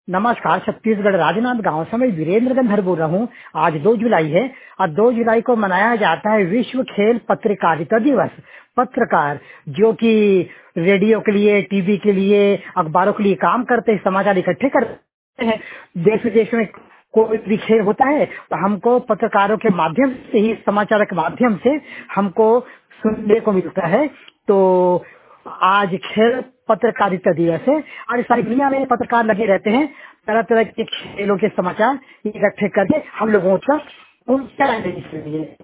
नमस्कार। छत्तीसगढ़ राजनांद गांव से मैं वीरेंद्र गंधर बोल रहा हूँ। आज 2 जुलाई है और 2 जुलाई को मनाया जाता है विश्व खेल पत्रकारिता दिवस। पत्रकार जो कि रेडियो के लिए, टीवी के लिए, अखबारों के लिए काम करते हैं, समाचार इकट्ठे करते हैं। देश विदेश में कोई भी खेल होता है तो हमको पत्रकारों के माध्यम से ही, समाचार के माध्यम से हमको सुनने को मिलता है। तो आज खेल पत्रकारिता दिवस है और सारी दुनिया में पत्रकार लगे रहते हैं तरह तरह के खेलों के समाचार इकट्ठे करके हम लोगों तक पहुंचाने के लिए।